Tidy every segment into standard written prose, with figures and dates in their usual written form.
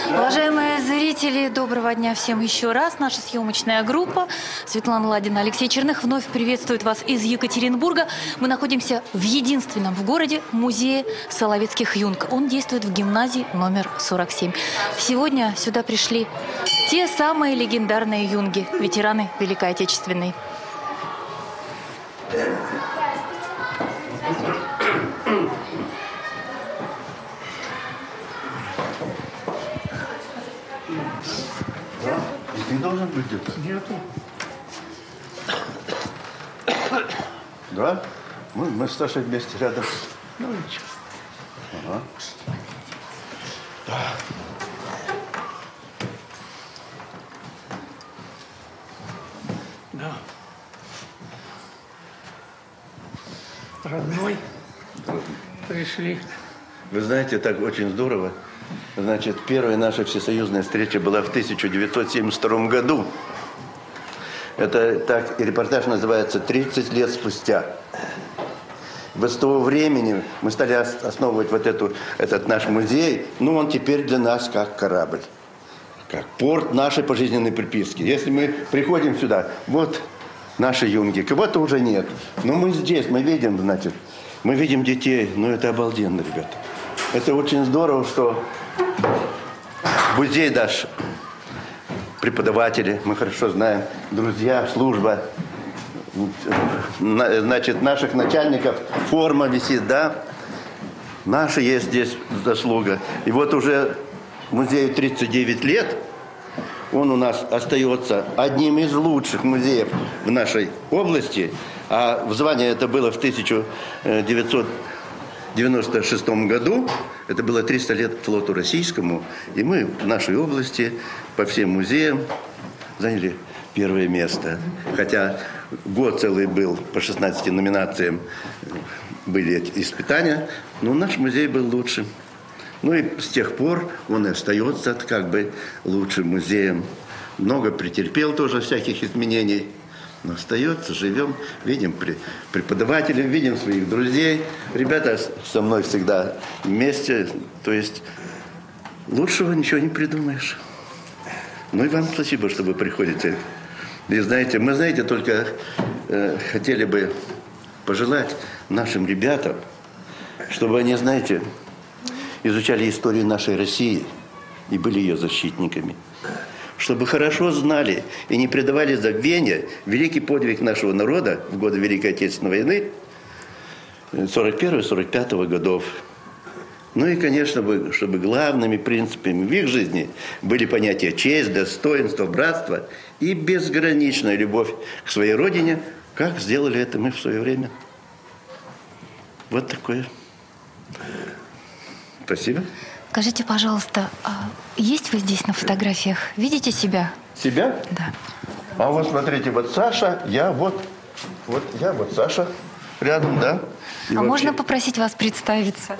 Уважаемые зрители, доброго дня всем еще раз. Наша съемочная группа Светлана Ладина, Алексей Черных вновь приветствует вас из Екатеринбурга. Мы находимся в единственном в городе музее Соловецких юнг. Он действует в гимназии номер 47. Сегодня сюда пришли те самые легендарные юнги, ветераны Великой Отечественной. Ты должен быть где-то? Нету. Да? Мы с Сашей вместе рядом. Ну, ничего. Ага. Да. Родной. Пришли. Вы знаете, так очень здорово. Значит, первая наша всесоюзная встреча была в 1972 году. Это так, и репортаж называется «30 лет спустя». Вот с того времени мы стали основывать вот этот наш музей. Ну, он теперь для нас как корабль, как порт нашей пожизненной приписки. Если мы приходим сюда, вот наши юнги, кого-то уже нет. Но мы здесь, мы видим, значит, мы видим детей. Ну, это обалденно, ребята. Это очень здорово, что музей наш, преподаватели, мы хорошо знаем, друзья, служба, значит, наших начальников, форма висит, да? Наша есть здесь заслуга. И вот уже музею 39 лет, он у нас остается одним из лучших музеев в нашей области, а в звании это было в 1996 году, это было 300 лет флоту российскому, и мы в нашей области по всем музеям заняли первое место. Хотя год целый был, по 16 номинациям были эти испытания, но наш музей был лучшим. Ну и с тех пор он и остается как бы лучшим музеем. Много претерпел тоже всяких изменений. Но остается, живем, видим преподавателей, видим своих друзей. Ребята со мной всегда вместе. То есть лучшего ничего не придумаешь. Ну и вам спасибо, что вы приходите. И знаете, мы, знаете, только хотели бы пожелать нашим ребятам, чтобы они, знаете, изучали историю нашей России и были ее защитниками. Чтобы хорошо знали и не предавали забвения великий подвиг нашего народа в годы Великой Отечественной войны 41-45 годов. Ну и, конечно, чтобы главными принципами в их жизни были понятия честь, достоинство, братство и безграничная любовь к своей родине, как сделали это мы в свое время. Вот такое. Спасибо. Скажите, пожалуйста, есть вы здесь на фотографиях? Видите себя? Себя? Да. А вот смотрите, вот Саша, я вот Саша рядом, да? И а вообще... можно попросить вас представиться?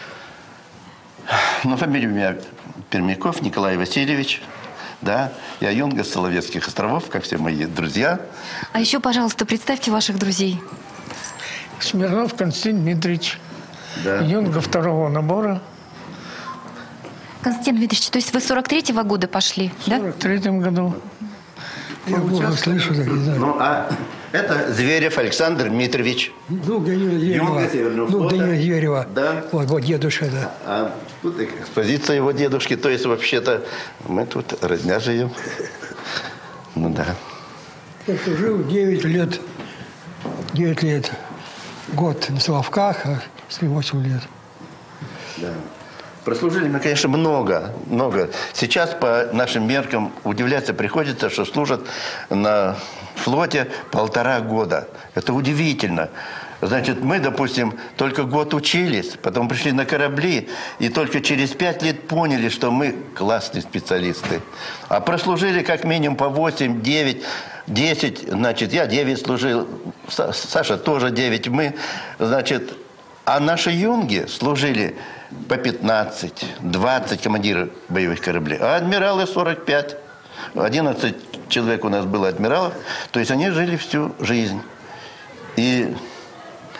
Ну, фамилия у меня Пермяков Николай Васильевич, да. Я юнга с Соловецких островов, как все мои друзья. А еще, пожалуйста, представьте ваших друзей. Смирнов Константин Дмитриевич. Да. Юнга второго набора. Константин Дмитриевич, то есть вы 43-го года пошли, В 43-м году. Я плохо слышу, так не знаю. Ну, а это Зверев Александр Дмитриевич. Ну, Данила Юнга Зверева. Северного Ну, флота. Данила Зверева. Да. Вот дедушка, да. А тут экспозиция его дедушки. То есть, вообще-то, мы тут родня живем. Ну, да. Я служил 9 лет. 9 лет. Год на Соловках, а 8 лет. Да. Прослужили мы, конечно, много. Сейчас по нашим меркам удивляться приходится, что служат на флоте 1,5 года. Это удивительно. Значит, мы, допустим, только год учились, потом пришли на корабли, и только через 5 лет поняли, что мы классные специалисты. А прослужили как минимум по 8, 9, 10. Значит, я 9 служил, Саша тоже 9. Мы, значит, а наши юнги служили по 15, 20 командиров боевых кораблей, а адмиралы 45. 11 человек у нас было адмиралов, то есть они жили всю жизнь. И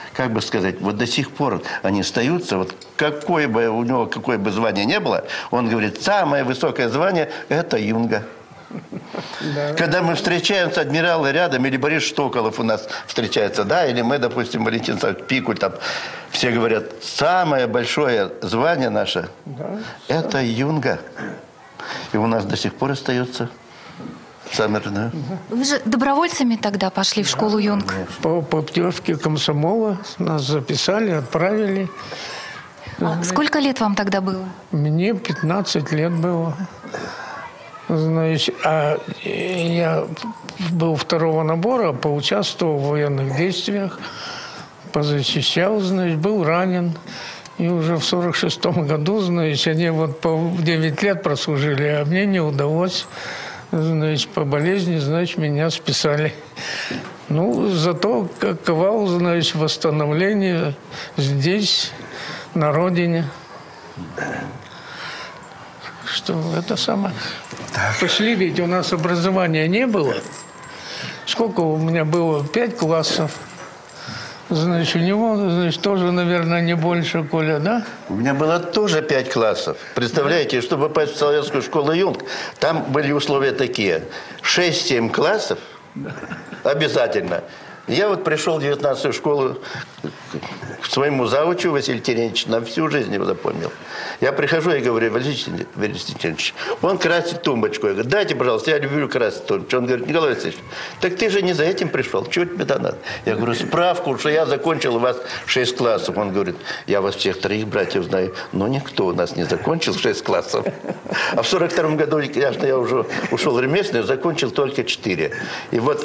как бы сказать, вот до сих пор они остаются, вот какое бы у него, какое бы звание не было, он говорит, самое высокое звание – это юнга. Да. Когда мы встречаемся, адмиралы рядом, или Борис Штоколов у нас встречается, да, или мы, допустим, Валентин Пикуль, там, все говорят, самое большое звание наше – это юнга. И у нас до сих пор остается Саммер, да. Вы же добровольцами тогда пошли в школу юнг? По путевке комсомола нас записали, отправили. Сколько лет вам тогда было? Мне 15 лет было. Значит, я был второго набора, поучаствовал в военных действиях, позащищал, значит, был ранен. И уже в 46-м году, значит, они вот по 9 лет прослужили, а мне не удалось, значит, по болезни, значит, меня списали. Ну, зато ковал, значит, восстановление здесь, на родине. Что это самое... Пошли, ведь у нас образования не было. Сколько у меня было? 5 классов. Значит, у него, значит, тоже, наверное, не больше, Коля, да? У меня было тоже 5 классов. Представляете, чтобы попасть в советскую школу юнг, там были условия такие. 6-7 классов обязательно. Я вот пришел в 19-ю школу к своему заучу Василию Терентьевичу, на всю жизнь его запомнил. Я прихожу и говорю, Василий Терентьевич, он красит тумбочку. Я говорю, дайте, пожалуйста, я люблю красить тумбочку. Он говорит, Николай Васильевич, так ты же не за этим пришел, чего тебе там надо? Я говорю, справку, что я закончил у вас 6 классов. Он говорит, я вас всех 3 братьев знаю, но никто у нас не закончил 6 классов. А в 42-м году, конечно, я уже ушел в ремесленный, закончил только 4. И вот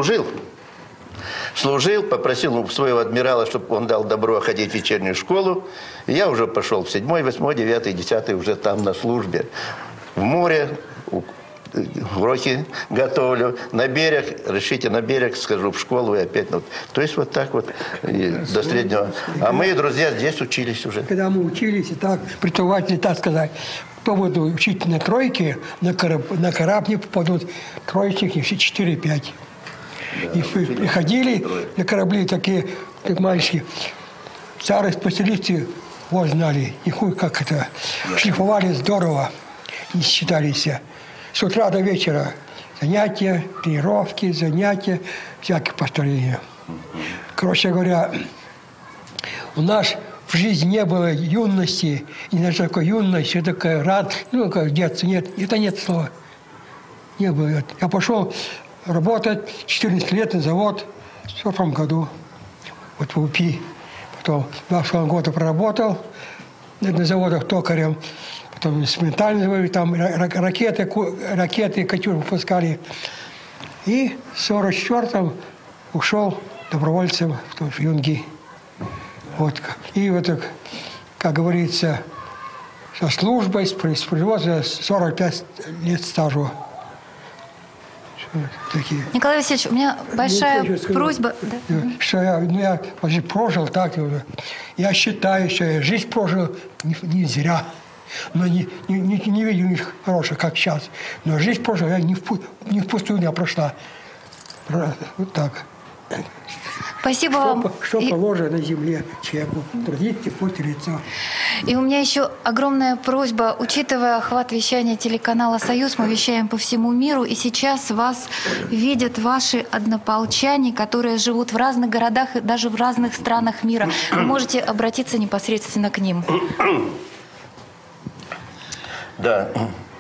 служил, попросил своего адмирала, чтобы он дал добро ходить в вечернюю школу. И я уже пошел в 7-й, 8-й, 9-й, 10-й уже там на службе. В море, уроки готовлю, на берег, решите на берег, схожу в школу и опять. Ну, то есть вот так вот до среднего. А мы, друзья, здесь учились уже. Когда мы учились, и так, преподаватели так сказать, кто будет учить на тройке, на корабль не попадут троечники, все 4-5. И приходили на корабли такие, как мальчики, старые специалисты, вот знали, их как это, шлифовали здорово, не считались. С утра до вечера занятия, тренировки, занятия, всякие построения. Короче говоря, у нас в жизни не было юности, не знаю, что такое юность, что такое рад, ну, как детство, нет, это нет слова. Не было. Я пошел работать 14 лет на завод в 40 году, вот в УПИ. Потом 2,5 года проработал на заводах токарем, потом инструментальные, там ракеты, «Катюш» выпускали. И в 44-м ушел добровольцем в юнги. Вот. И вот, как говорится, со службой, с производством 45 лет стажа. Такие. Николай Васильевич, у меня большая просьба. Да? Что я прожил так. Я считаю, что я жизнь прожил не зря. Но не видел их хороших, как сейчас. Но жизнь прожил, я не впустую не прошла. Вот так. Спасибо вам. Что положено на земле человеку? Трудитесь, путь лицо. И у меня еще огромная просьба. Учитывая охват вещания телеканала «Союз», мы вещаем по всему миру, и сейчас вас видят ваши однополчане, которые живут в разных городах и даже в разных странах мира. Вы можете обратиться непосредственно к ним. Да.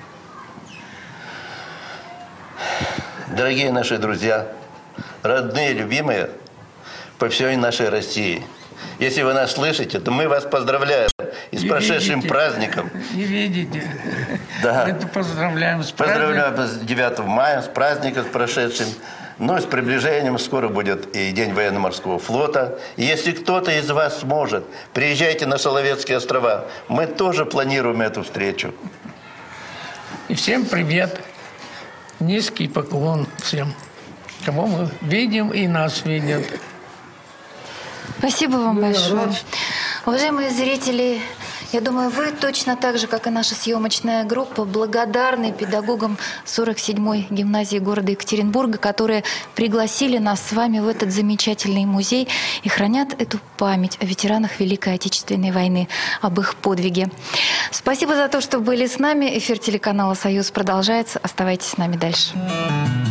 Дорогие наши друзья, родные, любимые, по всей нашей России. Если вы нас слышите, то мы вас поздравляем и с прошедшим праздником. Не видите. Да. Мы поздравляем с праздником. Поздравляем с 9 мая, с праздником, с прошедшим. Но с приближением скоро будет и День военно-морского флота. И если кто-то из вас сможет, приезжайте на Соловецкие острова. Мы тоже планируем эту встречу. И всем привет. Низкий поклон всем, кого мы видим и нас видят. Спасибо вам большое. Уважаемые зрители Я думаю, вы точно так же, как и наша съемочная группа, благодарны педагогам 47-й гимназии города Екатеринбурга, которые пригласили нас с вами в этот замечательный музей и хранят эту память о ветеранах Великой Отечественной войны, об их подвиге. Спасибо за то, что были с нами. Эфир телеканала «Союз» продолжается. Оставайтесь с нами дальше.